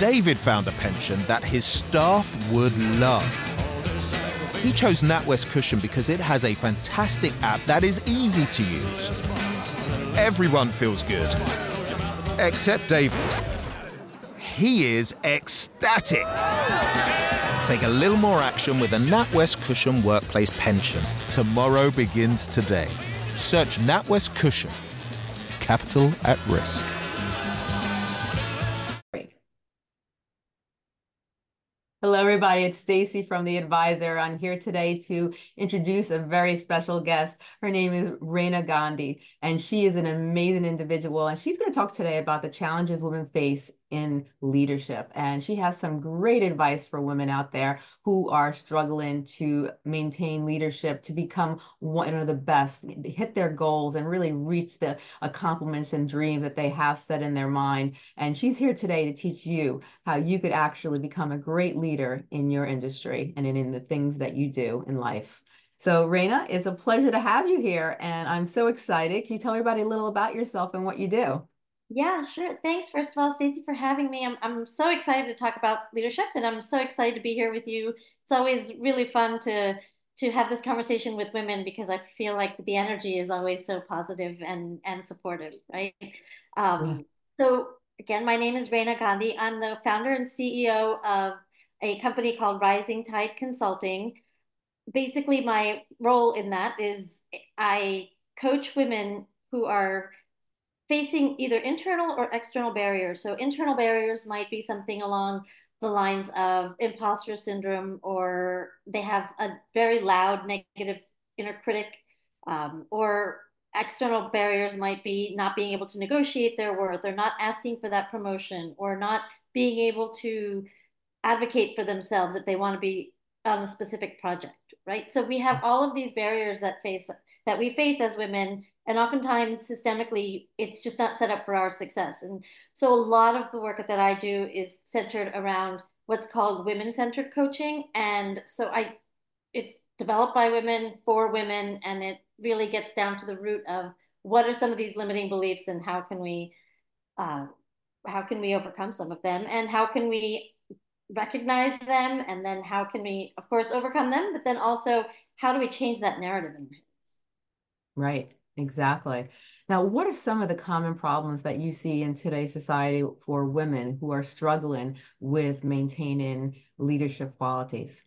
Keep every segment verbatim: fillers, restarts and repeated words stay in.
David found a pension that his staff would love. He chose NatWest Cushion because it has a fantastic app that is easy to use. Everyone feels good, except David. He is ecstatic. Take a little more action with a NatWest Cushion workplace pension. Tomorrow begins today. Search NatWest Cushion. Capital at risk. Hello, everybody. It's Stacy from The Advisor. I'm here today to introduce a very special guest. Her name is Reina Gandhi, and she is an amazing individual. And she's going to talk today about the challenges women face in leadership. And she has some great advice for women out there who are struggling to maintain leadership, to become one of the best, hit their goals, and really reach the accomplishments and dreams that they have set in their mind. And she's here today to teach you how you could actually become a great leader in your industry and in, in the things that you do in life. So Reina, it's a pleasure to have you here, and I'm so excited. Can you tell everybody a little about yourself and what you do? Yeah, sure. Thanks, first of all, Stacey, for having me. I'm I'm so excited to talk about leadership, and I'm so excited to be here with you. It's always really fun to to have this conversation with women because I feel like the energy is always so positive and and supportive, right? Yeah. Um, so again, my name is Reina Gandhi. I'm the founder and C E O of a company called Rising Tide Consulting. Basically, my role in that is I coach women who are facing either internal or external barriers. So internal barriers might be something along the lines of imposter syndrome, or they have a very loud negative inner critic, um, or external barriers might be not being able to negotiate their worth, or not asking for that promotion, or not being able to advocate for themselves if they want to be on a specific project, right? So we have all of these barriers that face that we face as women, and oftentimes systemically it's just not set up for our success. And so a lot of the work that I do is centered around what's called women-centered coaching. And so I it's developed by women for women, and it really gets down to the root of what are some of these limiting beliefs, and how can we uh, how can we overcome some of them, and how can we recognize them, and then how can we, of course, overcome them, but then also how do we change that narrative in our heads? Right, exactly. Now, what are some of the common problems that you see in today's society for women who are struggling with maintaining leadership qualities?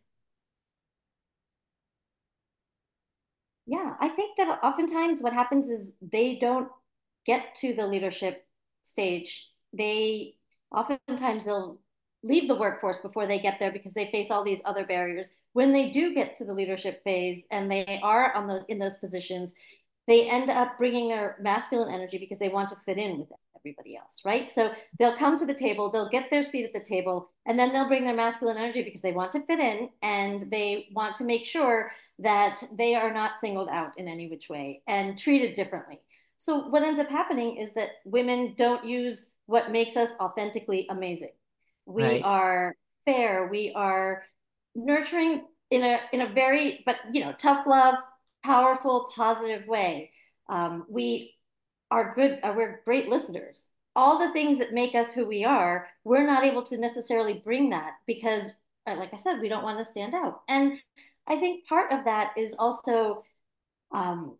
Yeah, I think that oftentimes what happens is they don't get to the leadership stage. They oftentimes they'll leave the workforce before they get there because they face all these other barriers. When they do get to the leadership phase and they are on the in those positions, they end up bringing their masculine energy because they want to fit in with everybody else, right? So they'll come to the table, they'll get their seat at the table, and then they'll bring their masculine energy because they want to fit in, and they want to make sure that they are not singled out in any which way and treated differently. So what ends up happening is that women don't use what makes us authentically amazing. We Right. are fair, we are nurturing in a in a very, but you know, tough love, powerful, positive way. Um, we are good, uh, we're great listeners. All the things that make us who we are, we're not able to necessarily bring that because, uh, like I said, we don't want to stand out. And I think part of that is also um,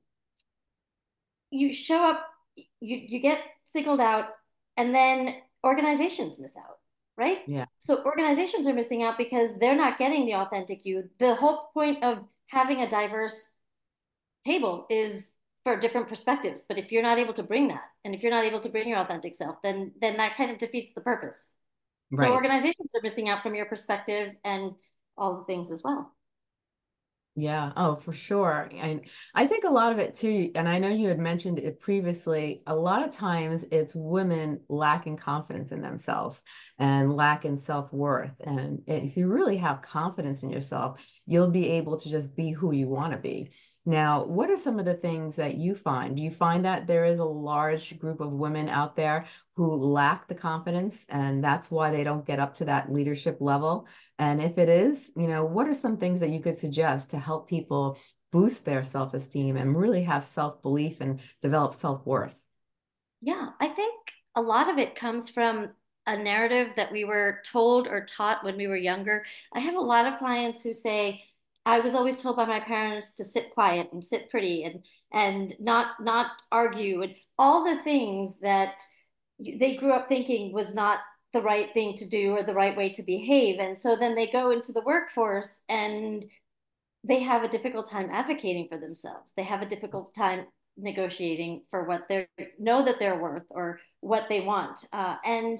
you show up, you, you get signaled out, and then organizations miss out, right? Yeah. So organizations are missing out because they're not getting the authentic you. The whole point of having a diverse table is for different perspectives. But if you're not able to bring that, and if you're not able to bring your authentic self, then then that kind of defeats the purpose. So Right. organizations are missing out from your perspective and all the things as well. Yeah, oh, for sure. And I think a lot of it too, and I know you had mentioned it previously, a lot of times it's women lacking confidence in themselves and lacking self-worth. And if you really have confidence in yourself, you'll be able to just be who you want to be. Now, what are some of the things that you find? Do you find that there is a large group of women out there who lack the confidence and that's why they don't get up to that leadership level? And if it is, you know, what are some things that you could suggest to help people boost their self-esteem and really have self-belief and develop self-worth? Yeah, I think a lot of it comes from a narrative that we were told or taught when we were younger. I have a lot of clients who say, I was always told by my parents to sit quiet and sit pretty and and not not argue and all the things that they grew up thinking was not the right thing to do or the right way to behave. And so then they go into the workforce and they have a difficult time advocating for themselves. They have a difficult time negotiating for what they know that they're worth or what they want. Uh, and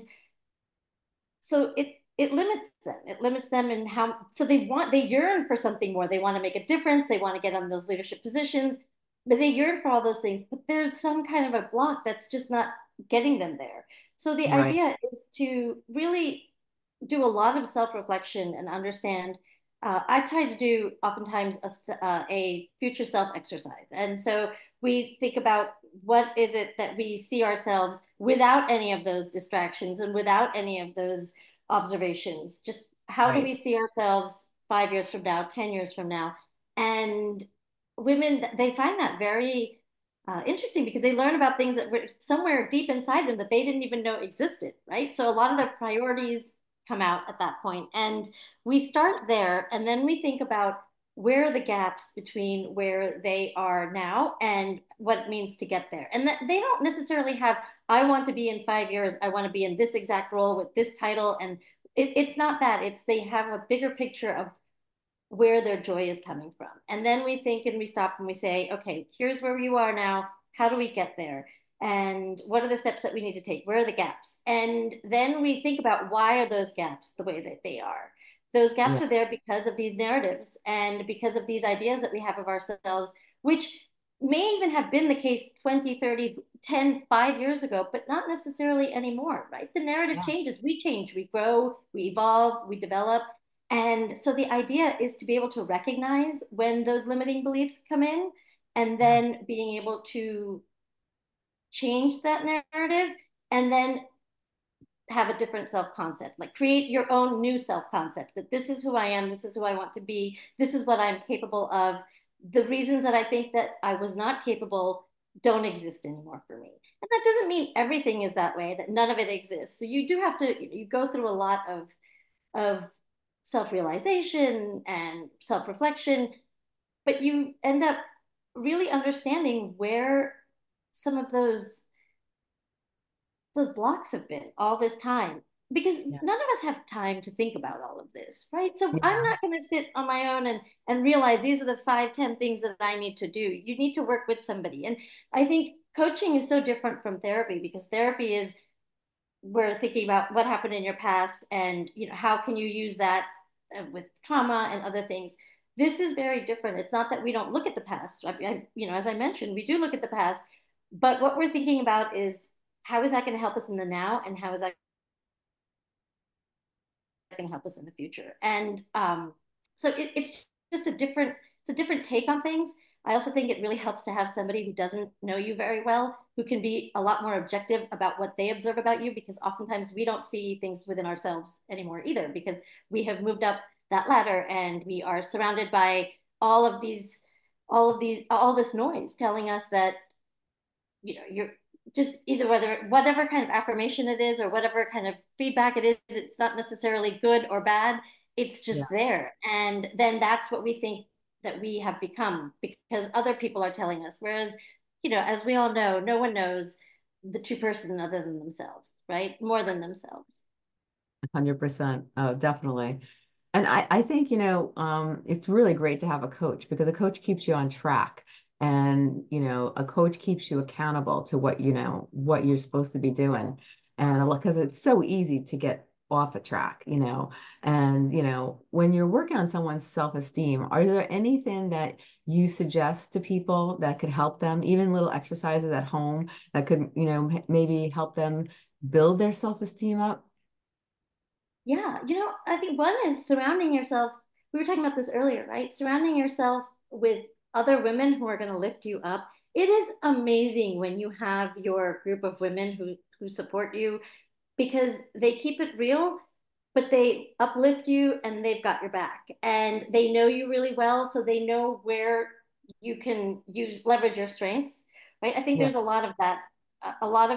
so it it limits them. It limits them in how, so they want, they yearn for something more. They want to make a difference. They want to get on those leadership positions, but they yearn for all those things. But there's some kind of a block that's just not getting them there. So the Right. idea is to really do a lot of self-reflection and understand. Uh, I try to do oftentimes a, uh, a future self exercise. And so we think about what is it that we see ourselves without any of those distractions and without any of those observations. Just how do Right. we see ourselves five years from now, ten years from now? And women, they find that very uh, interesting because they learn about things that were somewhere deep inside them that they didn't even know existed, right? So a lot of their priorities come out at that point. And we start there, and then we think about where are the gaps between where they are now and what it means to get there. And that they don't necessarily have, I want to be in five years, I want to be in this exact role with this title. And it, it's not that, it's they have a bigger picture of where their joy is coming from. And then we think and we stop and we say, okay, here's where you are now. How do we get there? And what are the steps that we need to take? Where are the gaps? And then we think about why are those gaps the way that they are? Those gaps Yeah. are there because of these narratives and because of these ideas that we have of ourselves, which may even have been the case twenty, thirty, ten, five years ago, but not necessarily anymore, right? The narrative Yeah. changes. We change, we grow, we evolve, we develop. And so the idea is to be able to recognize when those limiting beliefs come in and Yeah. then being able to change that narrative and then have a different self-concept, like create your own new self-concept that this is who I am, this is who I want to be, this is what I'm capable of. The reasons that I think that I was not capable don't exist anymore for me. And that doesn't mean everything is that way, that none of it exists. So you do have to, you go through a lot of, of self-realization and self-reflection, but you end up really understanding where some of those those blocks have been all this time because Yeah. none of us have time to think about all of this, right? So I'm Yeah. not going to sit on my own and and realize these are the five ten things that I need to do. You need to work with somebody. And I think coaching is so different from therapy because therapy is, we're thinking about what happened in your past and, you know, how can you use that uh, with trauma and other things. This is very different. It's not that we don't look at the past. I, I, you know, as I mentioned, we do look at the past, but what we're thinking about is how is that going to help us in the now and how is that going to help us in the future. And um, so it, it's just a different, it's a different take on things. I also think it really helps to have somebody who doesn't know you very well, who can be a lot more objective about what they observe about you, because oftentimes we don't see things within ourselves anymore either, because we have moved up that ladder and we are surrounded by all of these, all of these, all this noise telling us that, you know, you're just either whether whatever kind of affirmation it is or whatever kind of feedback it is, it's not necessarily good or bad. It's Yeah. just there. And then that's what we think that we have become because other people are telling us. Whereas, you know, as we all know, no one knows the true person other than themselves, right? More than themselves. one hundred percent. Oh, definitely. And I, I think, you know, um, it's really great to have a coach because a coach keeps you on track. And, you know, a coach keeps you accountable to what, you know, what you're supposed to be doing. And because it's so easy to get off a track, you know, and, you know, when you're working on someone's self-esteem, are there anything that you suggest to people that could help them, even little exercises at home that could, you know, maybe help them build their self-esteem up? Yeah, you know, I think one is surrounding yourself. We were talking about this earlier, right? Surrounding yourself with other women who are going to lift you up. It is amazing when you have your group of women who who support you because they keep it real, but they uplift you and they've got your back and they know you really well, so they know where you can use leverage your strengths, right? I think Yeah. there's a lot of that, a lot of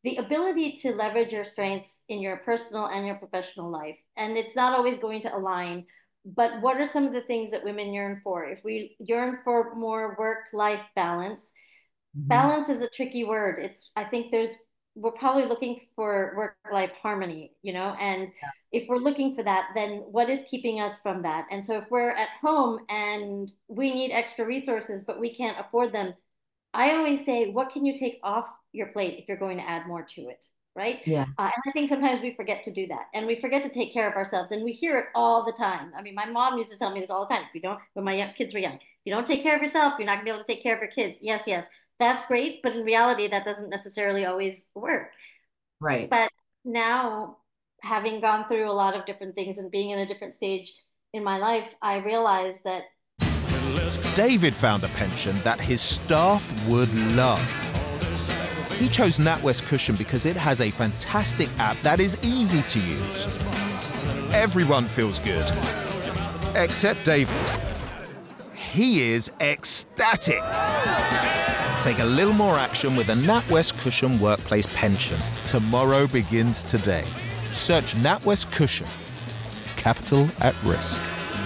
the ability to leverage your strengths in your personal and your professional life. And it's not always going to align, but what are some of the things that women yearn for? If we yearn for more work-life balance, Mhm. balance is a tricky word. It's, I think there's, we're probably looking for work-life harmony, you know, and if we're looking for that, then what is keeping us from that? And so if we're at home and we need extra resources, but we can't afford them, I always say, what can you take off your plate if you're going to add more to it? Right. Yeah. Uh, and I think sometimes we forget to do that and we forget to take care of ourselves. And we hear it all the time. I mean, my mom used to tell me this all the time. If you don't, when my young, kids were young, if you don't take care of yourself, you're not gonna be able to take care of your kids. Yes, yes, that's great. But in reality, that doesn't necessarily always work. Right. But now, having gone through a lot of different things and being in a different stage in my life, I realized that David found a pension that his staff would love. He chose NatWest Cushion because it has a fantastic app that is easy to use. Everyone feels good, except David. He is ecstatic. Take a little more action with a NatWest Cushion Workplace Pension. Tomorrow begins today. Search NatWest Cushion. Capital at risk.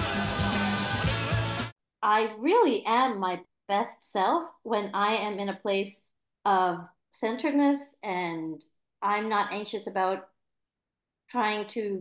I really am my best self when I am in a place of centeredness and I'm not anxious about trying to,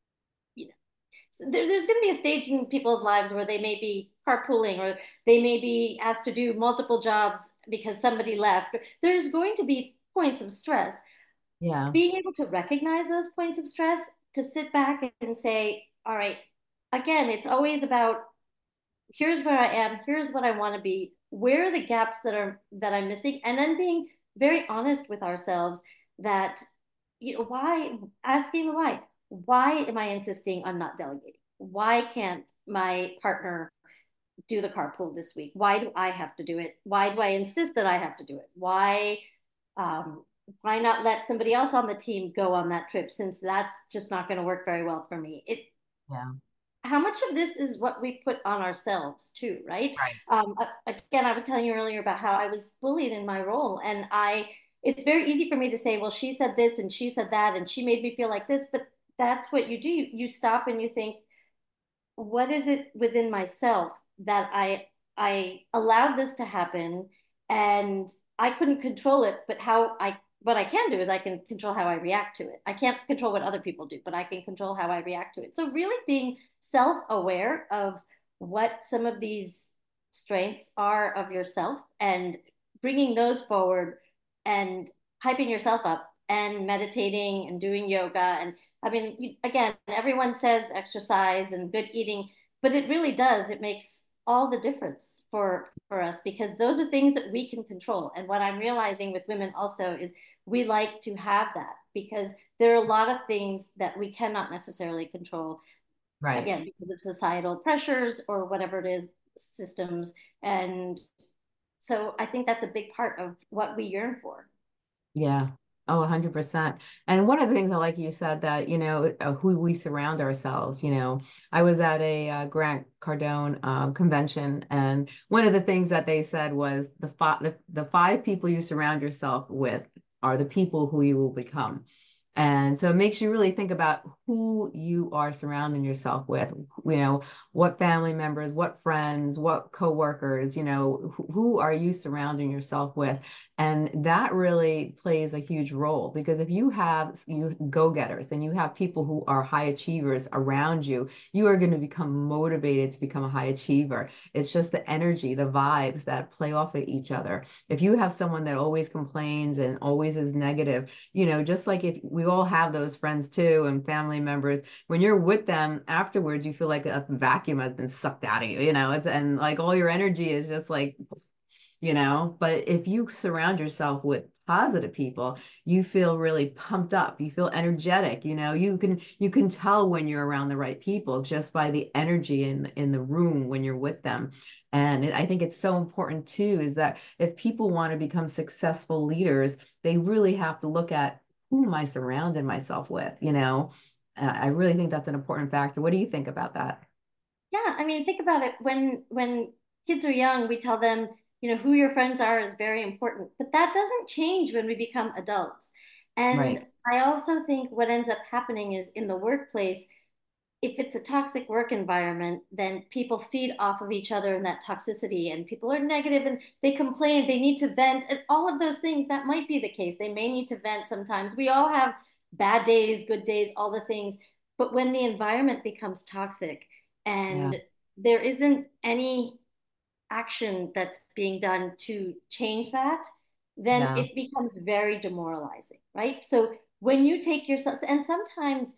you know, so there, there's going to be a stage in people's lives where they may be carpooling or they may be asked to do multiple jobs because somebody left. There's going to be points of stress. Yeah. Being able to recognize those points of stress, to sit back and say, all right, again, it's always about here's where I am, here's what I want to be, where are the gaps that are that I'm missing, and then being very honest with ourselves that, you know, why, asking the why. Why am I insisting on not delegating? Why can't my partner do the carpool this week? Why do I have to do it? Why do I insist that I have to do it? Why um, why not let somebody else on the team go on that trip since that's just not going to work very well for me? It Yeah. how much of this is what we put on ourselves too, right? Right. Um, again, I was telling you earlier about how I was bullied in my role, and I, it's very easy for me to say, well, she said this and she said that, and she made me feel like this, but that's what you do. You, you stop and you think, what is it within myself that I I allowed this to happen, and I couldn't control it, but how I what I can do is I can control how I react to it. I can't control what other people do, but I can control how I react to it. So really being self-aware of what some of these strengths are of yourself and bringing those forward and hyping yourself up and meditating and doing yoga. And I mean, you, again, everyone says exercise and good eating, but it really does. It makes all the difference for for us because those are things that we can control. And what I'm realizing with women also is we like to have that because there are a lot of things that we cannot necessarily control, Right. again, because of societal pressures or whatever it is, systems. And so I think that's a big part of what we yearn for. Yeah. Oh, one hundred percent. And one of the things I like you said that, you know, uh, who we surround ourselves, you know, I was at a uh, Grant Cardone um, convention, and one of the things that they said was the, five the, the five people you surround yourself with are the people who you will become. And so it makes you really think about who you are surrounding yourself with, you know, what family members, what friends, what coworkers, you know, who, who are you surrounding yourself with? And that really plays a huge role because if you have you go-getters and you have people who are high achievers around you, you are going to become motivated to become a high achiever. It's just the energy, the vibes that play off of each other. If you have someone that always complains and always is negative, you know, just like if we all have those friends too and family members, when you're with them afterwards, you feel like a vacuum has been sucked out of you, you know, it's and like all your energy is just like, you know, but if you surround yourself with positive people, you feel really pumped up, you feel energetic, you know, you can you can tell when you're around the right people just by the energy in in the room when you're with them. And it, I think it's so important too is that if people want to become successful leaders, they really have to look at who am I surrounding myself with, you know. uh, I really think that's an important factor. What do you think about that? Yeah, I mean, think about it. When when kids are young, we tell them, you know, who your friends are is very important. But that doesn't change when we become adults. And Right. I also think what ends up happening is in the workplace, if it's a toxic work environment, then people feed off of each other in that toxicity, and people are negative and they complain, they need to vent, and all of those things. That might be the case. They may need to vent sometimes. We all have bad days, good days, all the things. But when the environment becomes toxic Yeah. and there isn't any action that's being done to change that, then Yeah. it becomes very demoralizing, right? So when you take yourself, and sometimes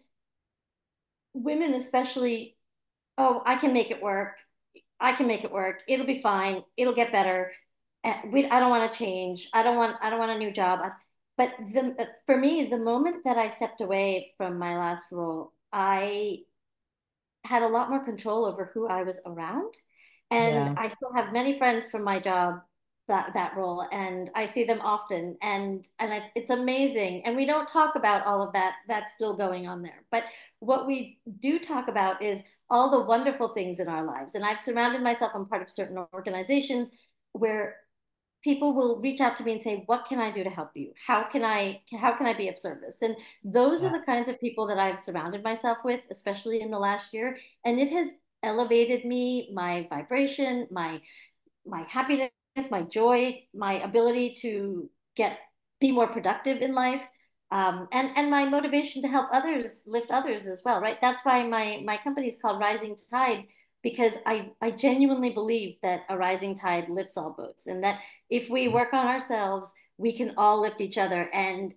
women especially, oh, I can make it work. I can make it work. It'll be fine. It'll get better. And we, I don't want to change. I don't want, I don't want a new job. But the, for me, the moment that I stepped away from my last role, I had a lot more control over who I was around. And Yeah. I still have many friends from my job, that that role, and I see them often, and and it's it's amazing. And we don't talk about all of that that's still going on there. But what we do talk about is all the wonderful things in our lives. And I've surrounded myself, I'm part of certain organizations where people will reach out to me and say, what can I do to help you? How can I how can I be of service? And those are Yeah. the kinds of people that I've surrounded myself with, especially in the last year. And it has elevated me, my vibration, my my happiness, my joy, my ability to get be more productive in life. Um, and and my motivation to help others, lift others as well, right? That's why my my company is called Rising Tide, because I I genuinely believe that a rising tide lifts all boats, and that if we work on ourselves, we can all lift each other. And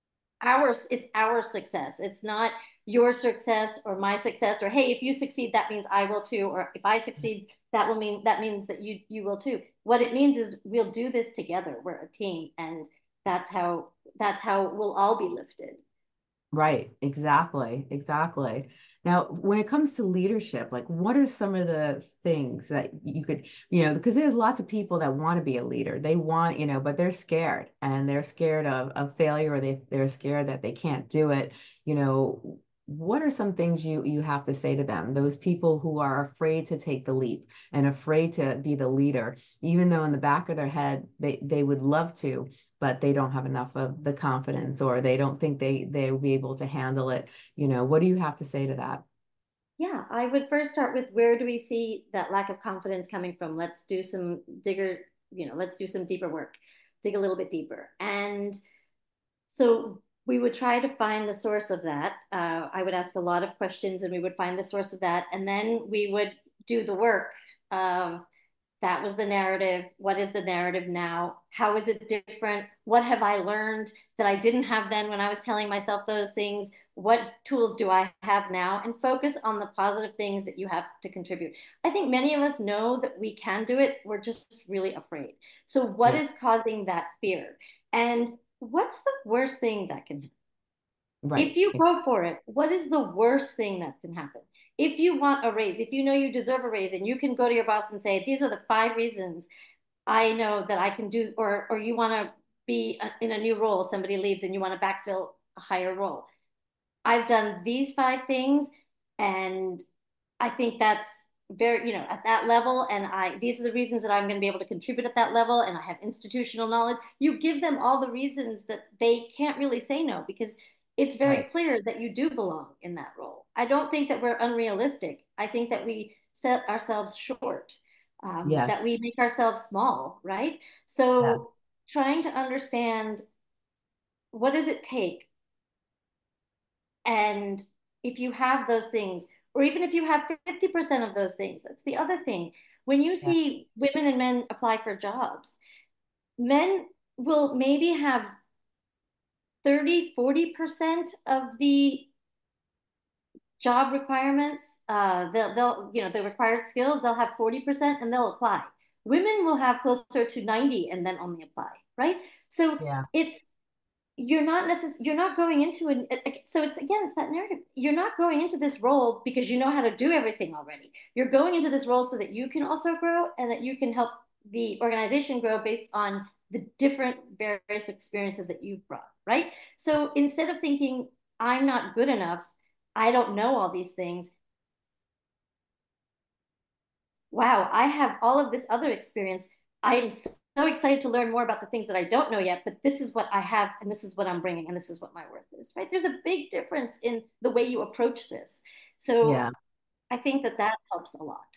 our it's our success. It's not your success or my success, or hey, if you succeed, that means I will too, or if I succeed, that will mean that means that you you will too. What it means is we'll do this together. We're a team, and that's how that's how we'll all be lifted. Right, exactly, exactly. Now, when it comes to leadership, like what are some of the things that you could, you know, because there's lots of people that want to be a leader. They want, you know, but they're scared and they're scared of, of failure, or they, they're scared that they can't do it. You know, what are some things you you have to say to them? Those people who are afraid to take the leap and afraid to be the leader, even though in the back of their head they they would love to, but they don't have enough of the confidence, or they don't think they they will be able to handle it. You know, what do you have to say to that? Yeah, I would first start with, where do we see that lack of confidence coming from? Let's do some digger, you know, let's do some deeper work, dig a little bit deeper. And so we would try to find the source of that. Uh, I would ask a lot of questions and we would find the source of that. And then we would do the work of, that was the narrative. What is the narrative now? How is it different? What have I learned that I didn't have then when I was telling myself those things? What tools do I have now? And focus on the positive things that you have to contribute. I think many of us know that we can do it. We're just really afraid. So, what Yeah, is causing that fear? And what's the worst thing that can happen? If right. you go for it, what is the worst thing that can happen? If you want a raise, if you know you deserve a raise, and you can go to your boss and say, these are the five reasons I know that I can do, or or you want to be in a new role, somebody leaves and you want to backfill a higher role. I've done these five things, and I think that's very, you know, at that level. And I, these are the reasons that I'm going to be able to contribute at that level. And I have institutional knowledge. You give them all the reasons that they can't really say no, because it's very Right. clear that you do belong in that role. I don't think that we're unrealistic. I think that we set ourselves short, um, Yes. that we make ourselves small, right? Yeah. So trying to understand, what does it take? And if you have those things, or even if you have fifty percent of those things, that's the other thing. When you Yeah. see women and men apply for jobs, men will maybe have thirty, forty percent of the job requirements. Uh, they'll, they'll, you know, the required skills, they'll have forty percent and they'll apply. Women will have closer to ninety and then only apply, right? So Yeah. it's, you're not necessarily, you're not going into an, so it's, again, it's that narrative. You're not going into this role because you know how to do everything already. You're going into this role so that you can also grow and that you can help the organization grow based on the different various experiences that you've brought, right? So instead of thinking, I'm not good enough, I don't know all these things, wow, I have all of this other experience, I am so so excited to learn more about the things that I don't know yet, but this is what I have, and this is what I'm bringing, and this is what my worth is, right? There's a big difference in the way you approach this. So Yeah. I think that that helps a lot.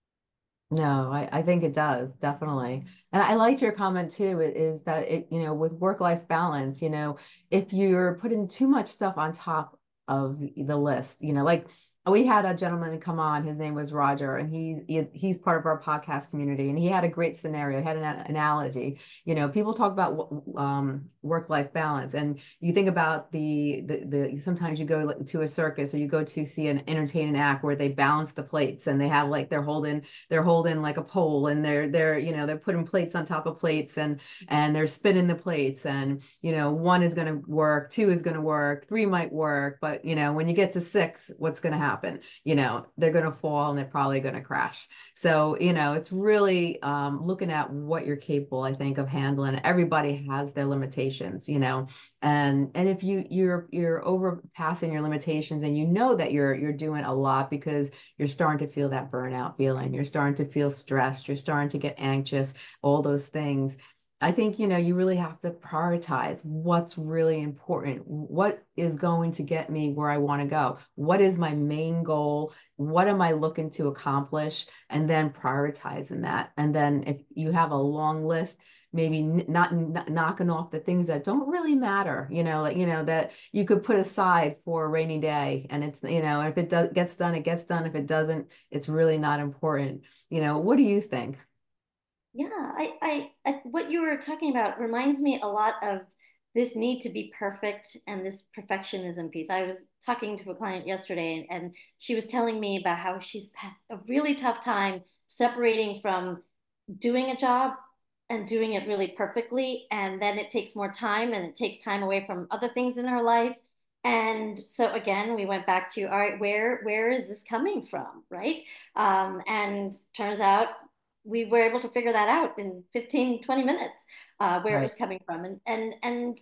No, I, I think it does, definitely. And I liked your comment too, i- is that it, you know, with work-life balance, you know, if you're putting too much stuff on top of the list, you know, like we had a gentleman come on, his name was Roger, and he, he he's part of our podcast community, and he had a great scenario, he had an a- analogy. You know, people talk about w- um, work-life balance, and you think about the, the the sometimes you go to a circus or you go to see an entertaining act where they balance the plates and they have like they're holding they're holding like a pole, and they're they're you know they're putting plates on top of plates, and and they're spinning the plates, and you know one is going to work, two is going to work, three might work, but you know when you get to six, what's going to happen? You know they're going to fall and they're probably going to crash. So you know it's really um, looking at what you're capable, I think, of handling. Everybody has their limitations, you know and and if you you're you're overpassing your limitations, and you know that you're you're doing a lot because you're starting to feel that burnout feeling. You're starting to feel stressed. You're starting to get anxious, all those things. I think, you know, you really have to prioritize what's really important. What is going to get me where I want to go? What is my main goal? What am I looking to accomplish? And then prioritizing that. And then if you have a long list, maybe not, not knocking off the things that don't really matter, you know, like, you know, that you could put aside for a rainy day. And it's, you know, if it does gets done, it gets done. If it doesn't, it's really not important. You know, what do you think? Yeah, I, I, I, what you were talking about reminds me a lot of this need to be perfect and this perfectionism piece. I was talking to a client yesterday, and, and she was telling me about how she's had a really tough time separating from doing a job and doing it really perfectly. And then it takes more time, and it takes time away from other things in her life. And so again, we went back to, all right, where where is this coming from, right? Um, and turns out we were able to figure that out in fifteen, twenty minutes, uh, where it Right. was coming from. And, and, and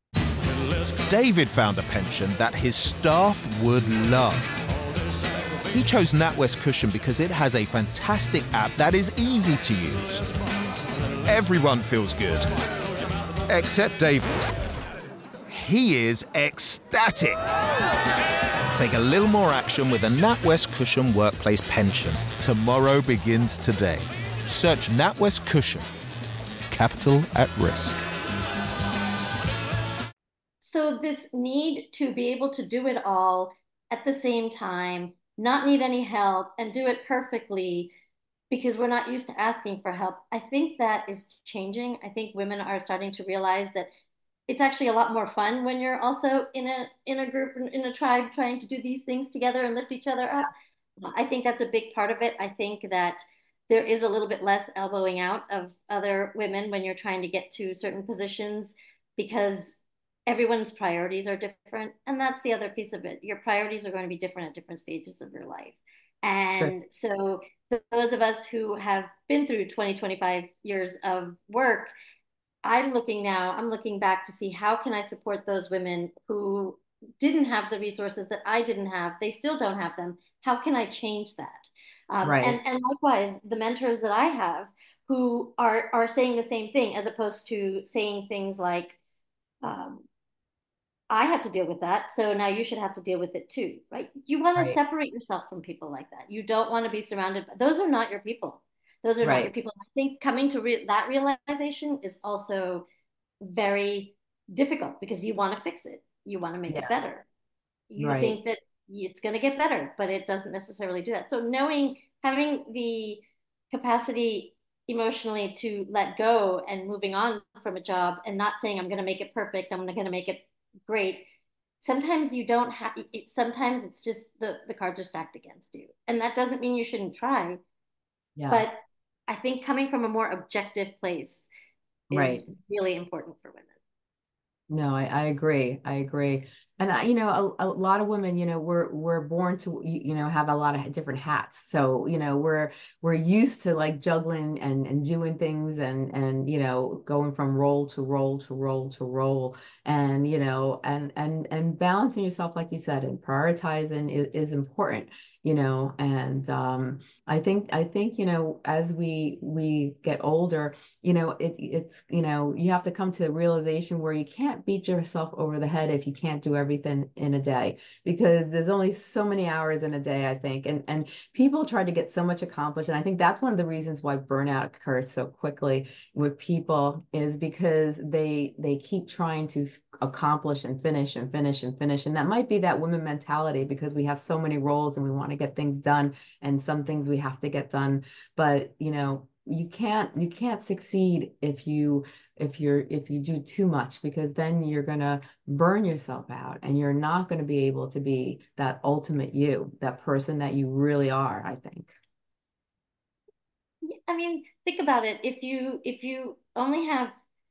David found a pension that his staff would love. He chose NatWest Cushion because it has a fantastic app that is easy to use. Everyone feels good, except David. He is ecstatic. Take a little more action with a NatWest Cushion Workplace Pension. Tomorrow begins today. Search NatWest Cushion. Capital at risk. so this need to be able to do it all at the same time, not need any help, and do it perfectly because we're not used to asking for help. I think that is changing. I think women are starting to realize that it's actually a lot more fun when you're also in a in a group, in a tribe, trying to do these things together and lift each other up. I think that's a big part of it. I think that there is a little bit less elbowing out of other women when you're trying to get to certain positions, because everyone's priorities are different. And that's the other piece of it. Your priorities are going to be different at different stages of your life. Sure. And so those of us who have been through twenty, twenty-five years of work, I'm looking now, I'm looking back to see how can I support those women who didn't have the resources that I didn't have. They still don't have them. How can I change that? Um, and, Right. and likewise, the mentors that I have who are, are saying the same thing, as opposed to saying things like, um, I had to deal with that, so now you should have to deal with it too, right? You want to Right. separate yourself from people like that. You don't want to be surrounded by, those are not your people. Those are not your Right. people. I think coming to re that realization is also very difficult, because you want to fix it. You want to make it Yeah. better. You Right. think that it's going to get better, but it doesn't necessarily do that. So knowing, having the capacity emotionally to let go and moving on from a job, and not saying I'm going to make it perfect, I'm going to make it great. Sometimes you don't have, sometimes it's just the, the cards are stacked against you. And that doesn't mean you shouldn't try. Yeah. But I think coming from a more objective place Right. is really important for women. No, I, I agree. I agree. And I, you know, a, a lot of women, you know, we're we're born to, you, you know, have a lot of different hats. So, you know, we're we're used to like juggling and and doing things and and you know, going from role to role to role to role, and you know, and and and balancing yourself, like you said, and prioritizing is, is important, you know. And um, I think I think, you know, as we we get older, you know, it it's, you know, you have to come to the realization where you can't beat yourself over the head if you can't do everything in a day, because there's only so many hours in a day, I think. And and people try to get so much accomplished. And I think that's one of the reasons why burnout occurs so quickly with people, is because they they keep trying to accomplish and finish and finish and finish. And that might be that women mentality, because we have so many roles and we want to get things done, and some things we have to get done. But, you know, you can't you can't succeed if you if you're if you do too much, because then you're going to burn yourself out, and you're not going to be able to be that ultimate you, that person that you really are, I think. I mean, think about it. If you if you only have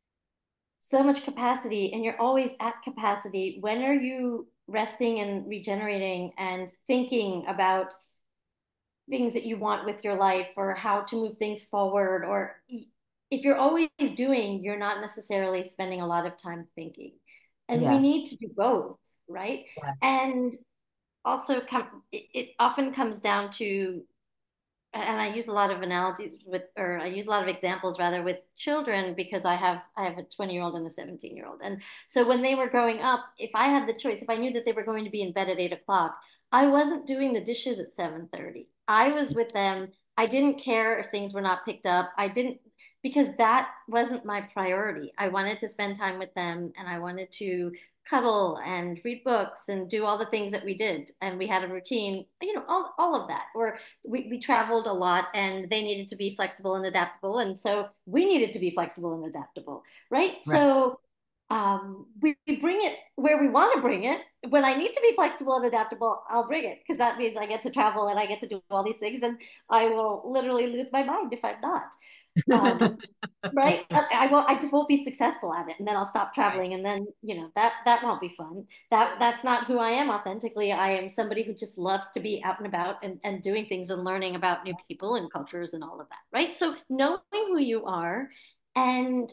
so much capacity and you're always at capacity, when are you resting and regenerating and thinking about things that you want with your life or how to move things forward? Or if you're always doing, you're not necessarily spending a lot of time thinking. And we Yes. need to do both, right? Yes. And also come it, it often comes down to, and I use a lot of analogies with, or I use a lot of examples rather with children, because I have I have a twenty year old and a seventeen year old. And so when they were growing up, if I had the choice, if I knew that they were going to be in bed at eight o'clock, I wasn't doing the dishes at seven thirty. I was with them. I didn't care if things were not picked up. I didn't, because that wasn't my priority. I wanted to spend time with them, and I wanted to cuddle and read books and do all the things that we did. And we had a routine, you know, all, all of that. Or we, we traveled a lot, and they needed to be flexible and adaptable. And so we needed to be flexible and adaptable, right? Right. So um, we, we bring it where we want to bring it. When I need to be flexible and adaptable, I'll bring it, because that means I get to travel and I get to do all these things. And I will literally lose my mind if I'm not. Um, right, I won't, I just won't be successful at it, and then I'll stop Right. traveling, and then, you know, that that won't be fun. That that's not who I am authentically. I am somebody who just loves to be out and about, and, and doing things and learning about new people and cultures and all of that, right? So knowing who you are and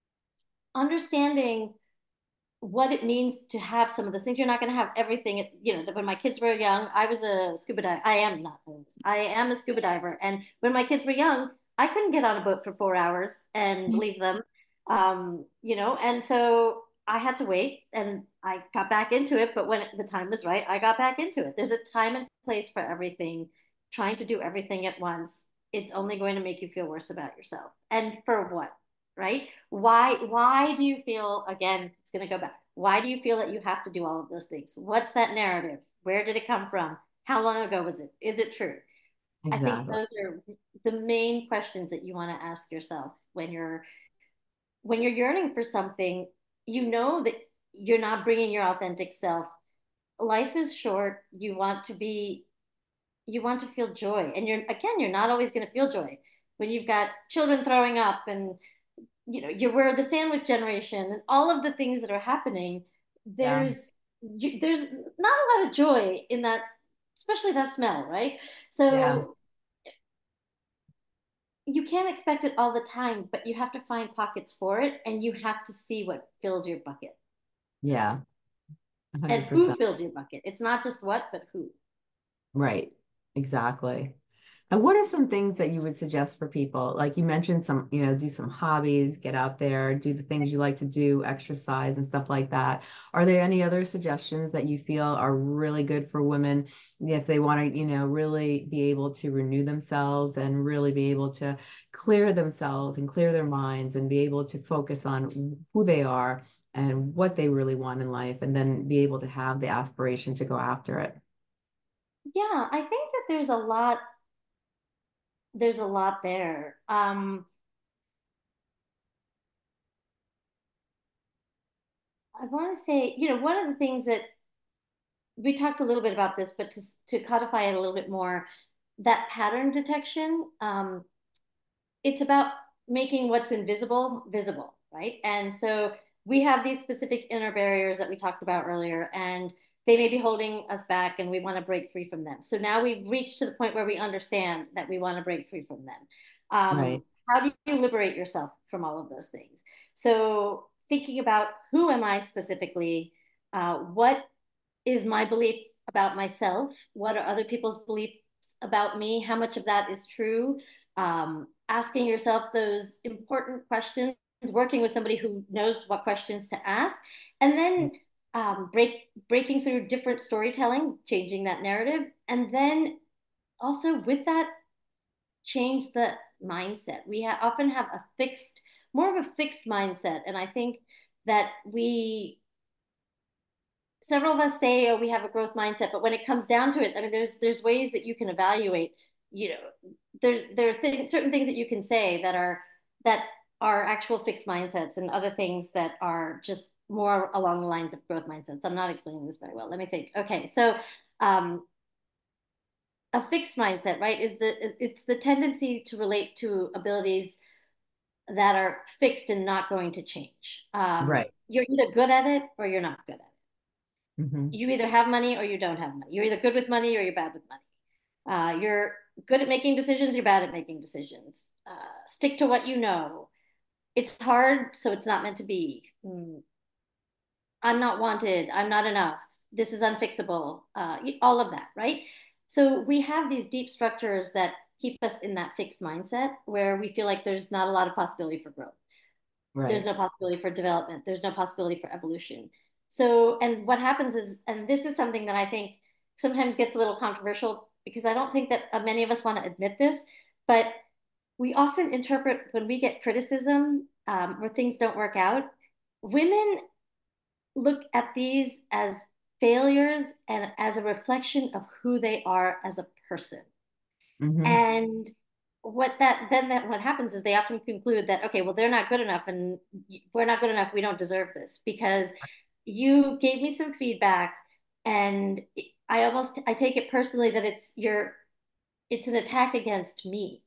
understanding what it means to have some of those things. You're not going to have everything. You know, when my kids were young, I was a scuba diver. I am not. I am a scuba diver. And when my kids were young, I couldn't get on a boat for four hours and leave them. Um, you know, and so I had to wait, and I got back into it. But when the time was right, I got back into it. There's a time and place for everything. Trying to do everything at once, it's only going to make you feel worse about yourself. And for what? Right? Why why do you feel, again, it's going to go back. Why do you feel that you have to do all of those things? What's that narrative? Where did it come from? How long ago was it? Is it true? I think Exactly. those are the main questions that you want to ask yourself when you're when you're yearning for something. You know that you're not bringing your authentic self. Life is short. You want to be you want to feel joy. And you're, again, you're not always going to feel joy when you've got children throwing up, and you know, you were the sandwich generation and all of the things that are happening. Yeah. There's you, there's not a lot of joy in that, especially that smell, right? Yeah. So you can't expect it all the time, but you have to find pockets for it, and you have to see what fills your bucket Yeah. and who one hundred percent. fills your bucket. It's not just what, but who. Right. Exactly. And what are some things that you would suggest for people? Like you mentioned some, you know, do some hobbies, get out there, do the things you like to do, exercise and stuff like that. Are there any other suggestions that you feel are really good for women if they want to, you know, really be able to renew themselves and really be able to clear themselves and clear their minds and be able to focus on who they are and what they really want in life, and then be able to have the aspiration to go after it? Yeah, I think that there's a lot there's a lot there. Um, I want to say, you know, one of the things that we talked a little bit about this, but to, to codify it a little bit more, that pattern detection, um, it's about making what's invisible visible, right? And so we have these specific inner barriers that we talked about earlier, and they may be holding us back and we want to break free from them. So now we've reached to the point where we understand that we want to break free from them. Um, Right. how do you liberate yourself from all of those things? So thinking about who am I specifically, uh, what is my belief about myself? What are other people's beliefs about me? How much of that is true? Um, asking yourself those important questions, working with somebody who knows what questions to ask, and then um, break breaking through different storytelling, changing that narrative, and then also with that, change the mindset. We ha- often have a fixed, more of a fixed mindset, and I think that we several of us say, oh, we have a growth mindset, but when it comes down to it, I mean, there's there's ways that you can evaluate. You know, there's there are things, certain things that you can say that are that are actual fixed mindsets, and other things that are just more along the lines of growth mindsets. I'm not explaining this very well. Let me think. Okay, so um, a fixed mindset, right, is the it's the tendency to relate to abilities that are fixed and not going to change. Um, Right. you're either good at it or you're not good at it. Mm-hmm. You either have money or you don't have money. You're either good with money or you're bad with money. Uh, you're good at making decisions, you're bad at making decisions. Uh, stick to what you know. It's hard, so it's not meant to be. Mm, I'm not wanted. I'm not enough. This is unfixable. Uh, all of that, right? So we have these deep structures that keep us in that fixed mindset where we feel like there's not a lot of possibility for growth. There's Right. no possibility for development. There's no possibility for evolution. So, and what happens is, and this is something that I think sometimes gets a little controversial because I don't think that uh, many of us want to admit this, but we often interpret when we get criticism um, or things don't work out, women look at these as failures and as a reflection of who they are as a person. Mm-hmm. And what that then that what happens is they often conclude that okay, well, they're not good enough, and we're not good enough, we don't deserve this because you gave me some feedback, and I almost I take it personally that it's your it's an attack against me.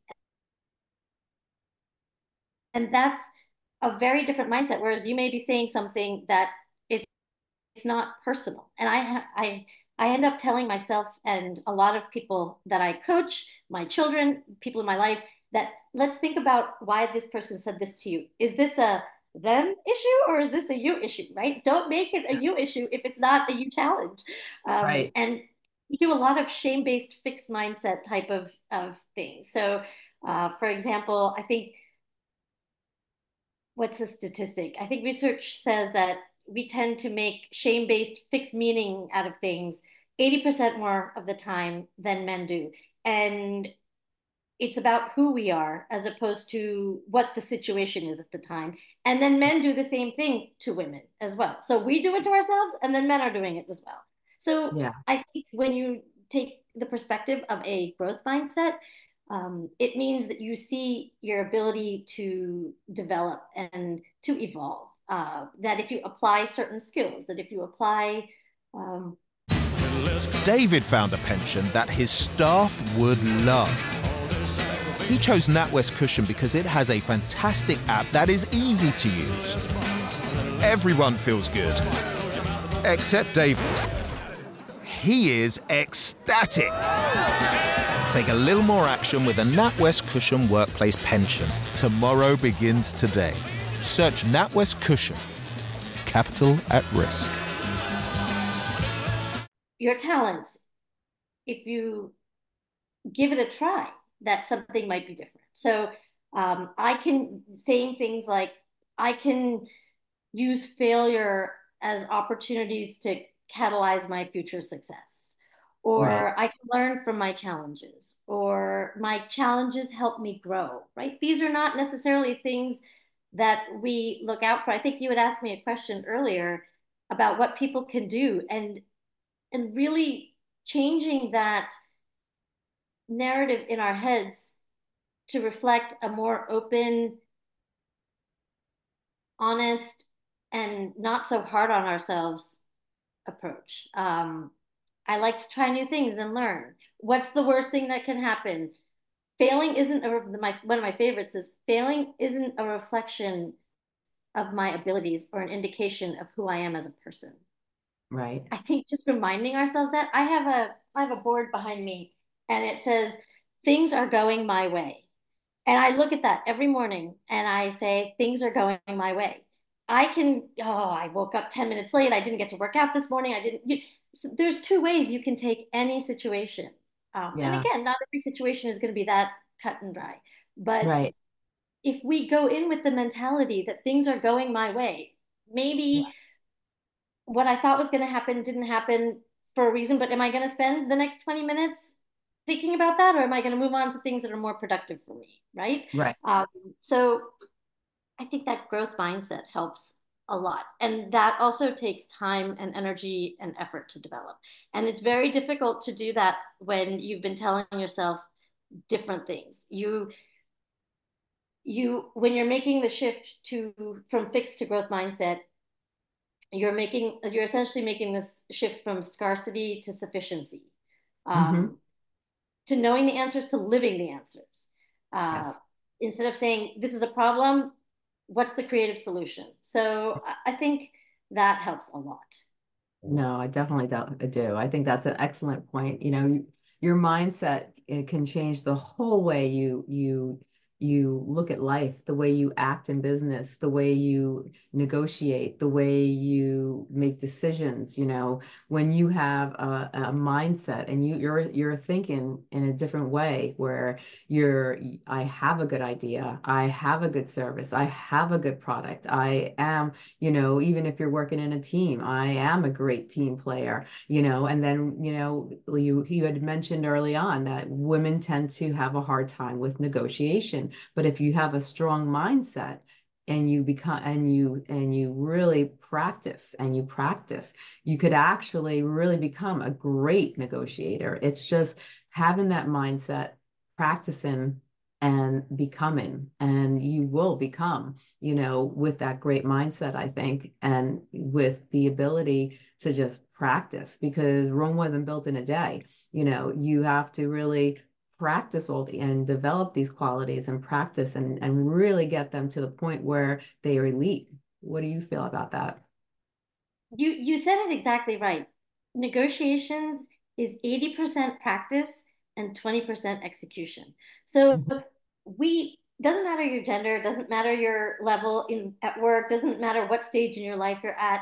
And that's a very different mindset. Whereas you may be saying something that it, it's not personal. And I I I end up telling myself and a lot of people that I coach, my children, people in my life, that let's think about why this person said this to you. Is this a them issue or is this a you issue, right? Don't make it a you issue if it's not a you challenge. Um, Right. and we do a lot of shame-based fixed mindset type of, of things. So, uh, for example, I think what's the statistic? I think research says that we tend to make shame-based fixed meaning out of things eighty percent more of the time than men do. And it's about who we are as opposed to what the situation is at the time. And then men do the same thing to women as well. So we do it to ourselves and then men are doing it as well. So Yeah. I think when you take the perspective of a growth mindset, um, it means that you see your ability to develop and to evolve. Uh, that if you apply certain skills, that if you apply um, David found a pension that his staff would love. He chose NatWest Cushion because it has a fantastic app that is easy to use. Everyone feels good, except David. He is ecstatic. Take a little more action with a NatWest Cushion Workplace Pension. Tomorrow begins today. Search NatWest Cushion. Capital at risk. your talents, if you give it a try, that something might be different. So um, I can saying things like I can use failure as opportunities to catalyze my future success, Right. or I can learn from my challenges, or my challenges help me grow, right? These are not necessarily things that we look out for. I think you had asked me a question earlier about what people can do, and and really changing that narrative in our heads to reflect a more open, honest, and not so hard on ourselves approach. Um, I like to try new things and learn. What's the worst thing that can happen? Failing isn't a, my, one of my favorites is failing isn't a reflection of my abilities or an indication of who I am as a person. Right. I think just reminding ourselves that I have a I have a board behind me and it says things are going my way. And I look at that every morning and I say things are going my way. I can, oh, I woke up ten minutes late. I didn't get to work out this morning. I didn't. You, so there's two ways you can take any situation. Um, and Yeah. again, not every situation is going to be that cut and dry. But Right. if we go in with the mentality that things are going my way, Yeah. maybe what I thought was going to happen didn't happen for a reason, but am I going to spend the next twenty minutes thinking about that, or am I going to move on to things that are more productive for me? Right. Right. Um, so I think that growth mindset helps a lot. And that also takes time and energy and effort to develop. And it's very difficult to do that when you've been telling yourself different things. You, you, when you're making the shift to from fixed to growth mindset, you're making you're essentially making this shift from scarcity to sufficiency, Mm-hmm. um, to knowing the answers to living the answers. Uh, Yes. instead of saying this is a problem, what's the creative solution? So I think that helps a lot. No, I definitely do. I do. I think that's an excellent point. You know, your mindset, it can change the whole way you you you look at life, the way you act in business, the way you negotiate, the way you make decisions. You know, when you have a, a mindset and you you're you're thinking in a different way, where you're, I have a good idea, I have a good service, I have a good product, I am, you know, even if you're working in a team, I am a great team player, you know, and then, you know, you, you had mentioned early on that women tend to have a hard time with negotiation. But if you have a strong mindset and you become, and you, and you really practice and you practice, you could actually really become a great negotiator. It's just having that mindset, practicing and becoming, and you will become, you know, with that great mindset, I think, and with the ability to just practice, because Rome wasn't built in a day. You know, you have to really practice all the, and develop these qualities and practice and, and really get them to the point where they are elite. What do you feel about that? You you said it exactly right. Negotiations is eighty percent practice and twenty percent execution. So Mhm. we doesn't matter your gender, doesn't matter your level in at work, doesn't matter what stage in your life you're at.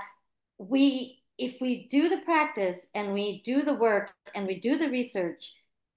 We if we do the practice and we do the work and we do the research,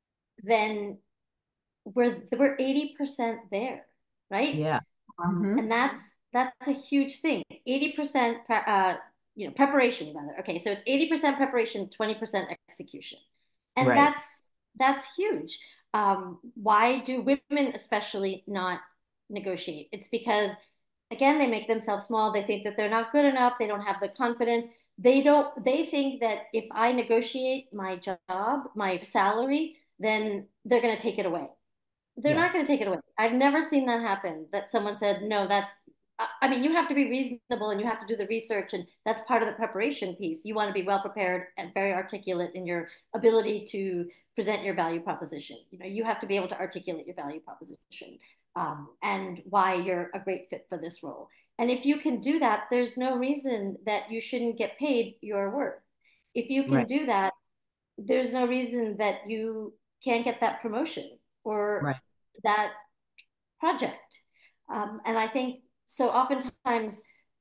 then we're we're eighty percent there, right? Yeah. Um, Hmm. and that's that's a huge thing. eighty percent uh, you know, preparation rather. Okay, so it's eighty percent preparation, twenty percent execution. And Right. that's that's huge. Um, why do women especially not negotiate? It's because again, they make themselves small. They think that they're not good enough. They don't have the confidence. They don't they think that if I negotiate my job, my salary, then they're going to take it away. They're not going Yes. to take it away. I've never seen that happen, that someone said, no, that's, I mean, you have to be reasonable and you have to do the research, and that's part of the preparation piece. You want to be well prepared and very articulate in your ability to present your value proposition. You know, you have to be able to articulate your value proposition, um, and why you're a great fit for this role. And if you can do that, there's no reason that you shouldn't get paid your worth. If you can Right. do that, there's no reason that you can't get that promotion or Right. that project. Um, and I think so oftentimes,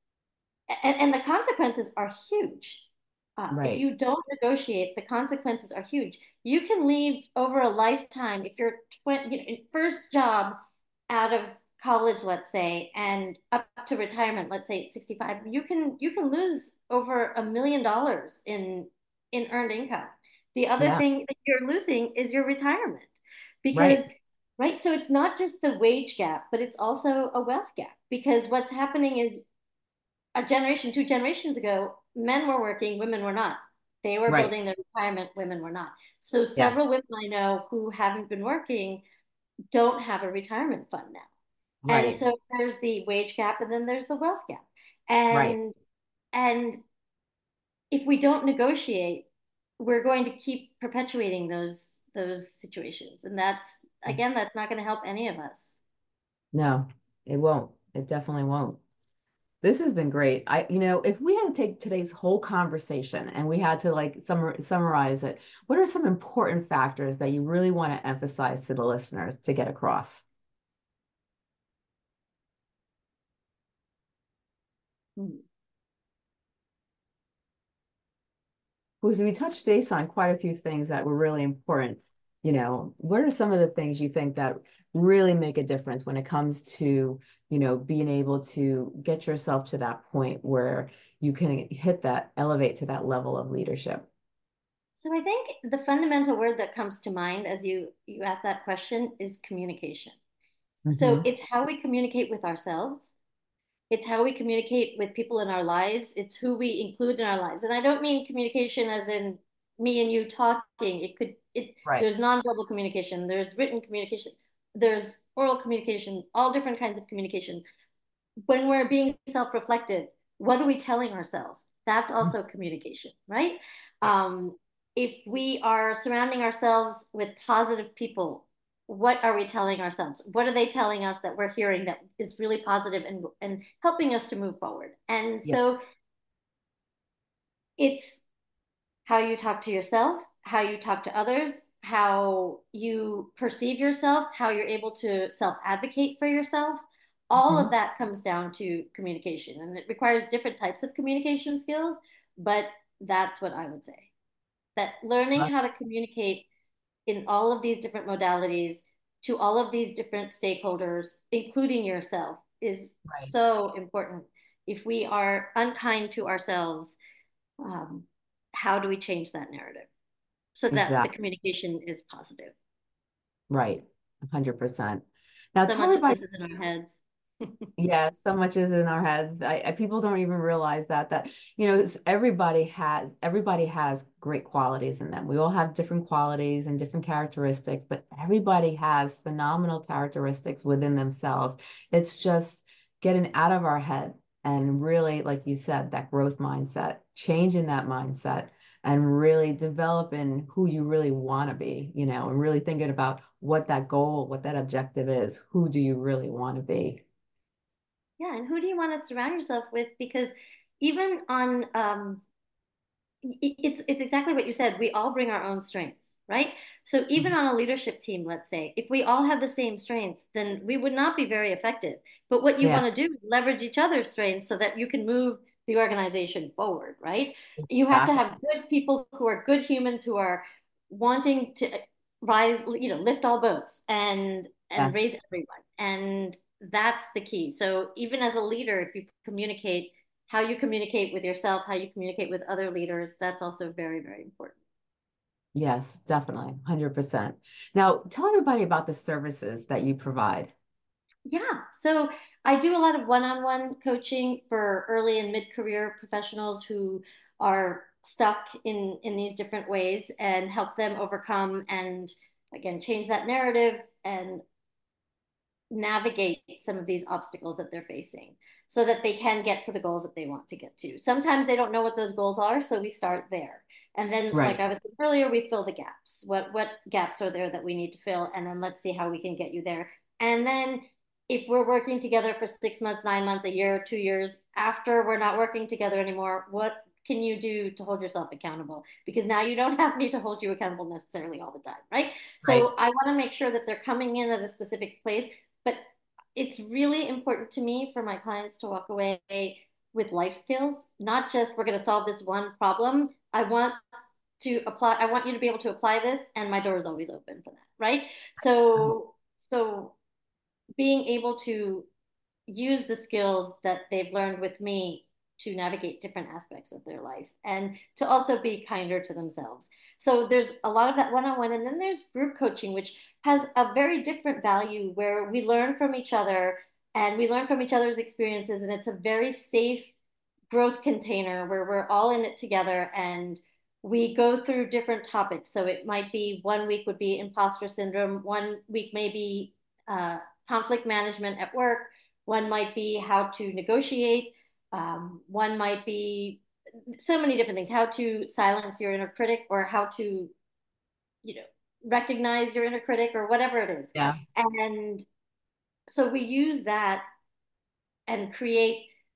and, and the consequences are huge. Uh, if Right. you don't negotiate, the consequences are huge. You can leave over a lifetime if you're twenty, you know, first job out of college, let's say, and up to retirement, let's say at sixty-five, you can you can lose over a million dollars in in earned income. The other Yeah. thing that you're losing is your retirement Right. because right, so it's not just the wage gap, but it's also a wealth gap because what's happening is a generation, two generations ago, men were working, women were not. They were Right. building their retirement, women were not. So Yes. several women I know who haven't been working don't have a retirement fund now. And Right. so there's the wage gap and then there's the wealth gap. Right. And and if we don't negotiate, we're going to keep perpetuating those those situations. And that's again, that's not going to help any of us. No, it won't. It definitely won't. This has been great. I, you know, if we had to take today's whole conversation and we had to like summar, summarize it, what are some important factors that you really want to emphasize to the listeners to get across? Hmm. Because we touched base on quite a few things that were really important. You know, what are some of the things you think that really make a difference when it comes to, you know, being able to get yourself to that point where you can hit that, elevate to that level of leadership? So I think the fundamental word that comes to mind as you you ask that question is communication. So Hmm. it's how we communicate with ourselves. It's how we communicate with people in our lives. It's who we include in our lives. And I don't mean communication as in me and you talking. It could it Right. there's nonverbal communication, there's written communication, there's oral communication, all different kinds of communication. When we're being self-reflective, what are we telling ourselves? That's also communication, right? Um, if we are surrounding ourselves with positive people, what are we telling ourselves? What are they telling us that we're hearing that is really positive and, and helping us to move forward? And Yeah. so it's how you talk to yourself, how you talk to others, how you perceive yourself, how you're able to self advocate for yourself. All of Mhm. that comes down to communication, and it requires different types of communication skills. But that's what I would say, that learning Uh, how to communicate in all of these different modalities to all of these different stakeholders, including yourself, is Right. so important. If we are unkind to ourselves, um, how do we change that narrative so that the Exactly. communication is positive? Right. one hundred percent. Now So tell me much of about, this is in our heads. yeah, so much is in our heads. I, I, people don't even realize that, that, you know, it's- everybody has, everybody has great qualities in them. We all have different qualities and different characteristics, but everybody has phenomenal characteristics within themselves. It's just getting out of our head and really, like you said, that growth mindset, changing that mindset and really developing who you really want to be, you know, and really thinking about what that goal, what that objective is. Who do you really want to be? Yeah, and who do you want to surround yourself with? Because even on um, it's it's exactly what you said. We all bring our own strengths, right? So even on a leadership team, let's say, if we all have the same strengths, then we would not be very effective. But what you Yeah, want to do is leverage each other's strengths so that you can move the organization forward, right? You have to exactly. have good people who are good humans who are wanting to rise, you know, lift all boats and and Yes. raise everyone. And that's the key. So even as a leader, if you communicate how you communicate with yourself, how you communicate with other leaders, that's also very, very important. Yes, definitely. one hundred percent. Now, tell everybody about the services that you provide. Yeah. So I do a lot of one-on-one coaching for early and mid-career professionals who are stuck in in these different ways and help them overcome and again change that narrative and navigate some of these obstacles that they're facing so that they can get to the goals that they want to get to. Sometimes they don't know what those goals are, so we start there. And then like Right. I was saying earlier, we fill the gaps. What what gaps are there that we need to fill and then let's see how we can get you there. And then if we're working together for six months, nine months, a year, two years after we're not working together anymore, what can you do to hold yourself accountable? Because now you don't have me to hold you accountable necessarily all the time, right? Right. So I want to make sure that they're coming in at a specific place, but it's really important to me for my clients to walk away with life skills, not just we're going to solve this one problem. I want to apply, I want you to be able to apply this, and my door is always open for that, right? So, so being able to use the skills that they've learned with me to navigate different aspects of their life and to also be kinder to themselves. So there's a lot of that one-on-one, and then there's group coaching, which has a very different value where we learn from each other and we learn from each other's experiences, and it's a very safe growth container where we're all in it together and we go through different topics. So it might be one week would be imposter syndrome, one week maybe uh, conflict management at work, one might be how to negotiate, um, one might be so many different things, how to silence your inner critic or how to, you know, recognize your inner critic or whatever it is. Yeah. And so we use that and create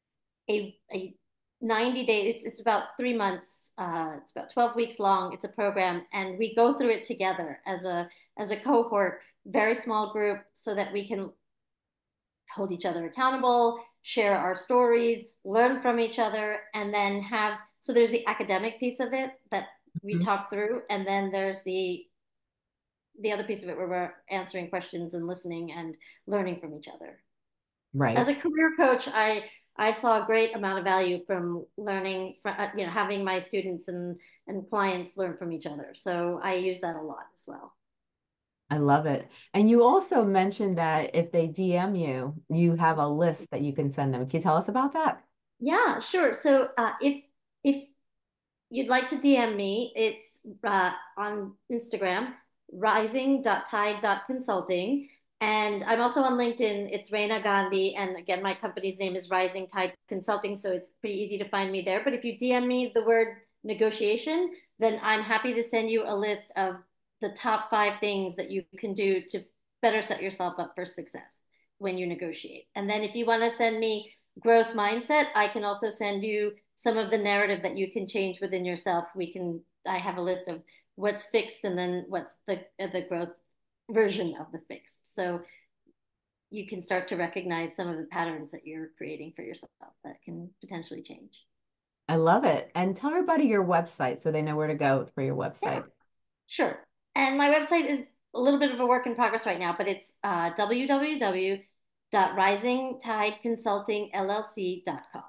a, a ninety days, it's, it's about three months, uh, it's about twelve weeks long. It's a program, and we go through it together as a, as a cohort, very small group, so that we can hold each other accountable, share our stories, learn from each other, and then have, so there's the academic piece of it that we Mhm. talk through, and then there's the the other piece of it where we're answering questions and listening and learning from each other. As Right. a career coach, I I saw a great amount of value from learning from, you know, having my students and and clients learn from each other. So I use that a lot as well. I love it. And you also mentioned that if they D M you, you have a list that you can send them. Can you tell us about that? Yeah, sure. So uh, if if you'd like to D M me, it's uh, on Instagram, rising dot tide dot consulting. And I'm also on LinkedIn. It's Reina Gandhi. And again, my company's name is Rising Tide Consulting. So it's pretty easy to find me there. But if you D M me the word negotiation, then I'm happy to send you a list of the top five things that you can do to better set yourself up for success when you negotiate. And then if you want to send me growth mindset, I can also send you some of the narrative that you can change within yourself. We can, I have a list of what's fixed and then what's the the growth version of the fixed. So you can start to recognize some of the patterns that you're creating for yourself that can potentially change. I love it. And tell everybody your website so they know where to go for your Yeah, website. sure. And my website is a little bit of a work in progress right now, but it's uh, w w w dot rising tide consulting l l c dot com.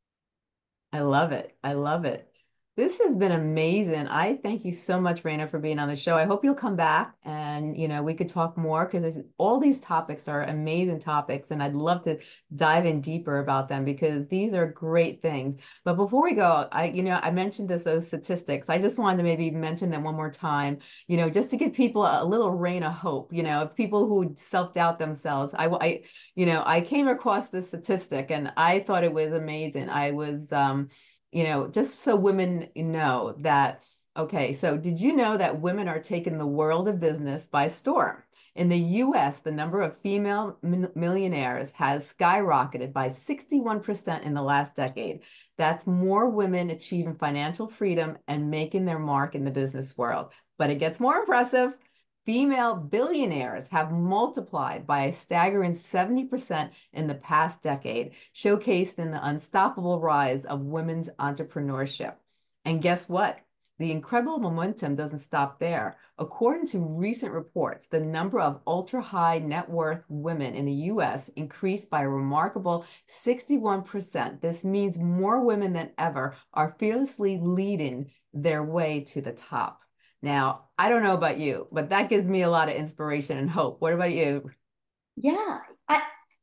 I love it. I love it. This has been amazing. I thank you so much, Raina, for being on the show. I hope you'll come back and, you know, we could talk more because all these topics are amazing topics and I'd love to dive in deeper about them because these are great things. But before we go, I, you know, I mentioned this, those statistics. I just wanted to maybe mention them one more time, you know, just to give people a little rain of hope, you know, people who self-doubt themselves. I, I, you know, I came across this statistic and I thought it was amazing. I was, um, you know, just so women know that, okay, so did you know that women are taking the world of business by storm? In the U S, the number of female millionaires has skyrocketed by sixty-one percent in the last decade. That's more women achieving financial freedom and making their mark in the business world. But it gets more impressive. Female billionaires have multiplied by a staggering seventy percent in the past decade, showcased in the unstoppable rise of women's entrepreneurship. And guess what? The incredible momentum doesn't stop there. According to recent reports, the number of ultra high net worth women in the U S increased by a remarkable sixty-one percent. This means more women than ever are fearlessly leading their way to the top. Now, I don't know about you, but that gives me a lot of inspiration and hope. What about you? Yeah, I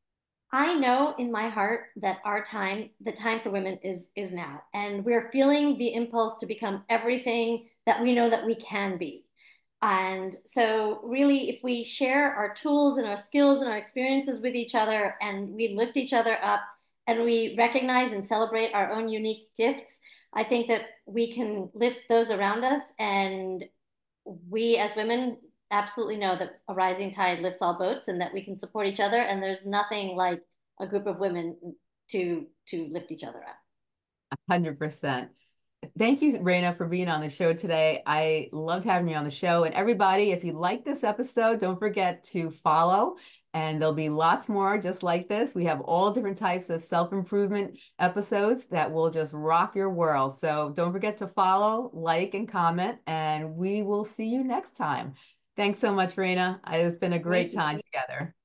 I know in my heart that our time, the time for women is is now. And we're feeling the impulse to become everything that we know that we can be. And so really, if we share our tools and our skills and our experiences with each other and we lift each other up and we recognize and celebrate our own unique gifts, I think that we can lift those around us. And we as women absolutely know that a rising tide lifts all boats and that we can support each other. And there's nothing like a group of women to to lift each other up. one hundred percent. Thank you, Raina, for being on the show today. I loved having you on the show. And everybody, if you like this episode, don't forget to follow. And there'll be lots more just like this. We have all different types of self-improvement episodes that will just rock your world. So don't forget to follow, like, and comment. And we will see you next time. Thanks so much, Raina. It's been a great Thank you. time together.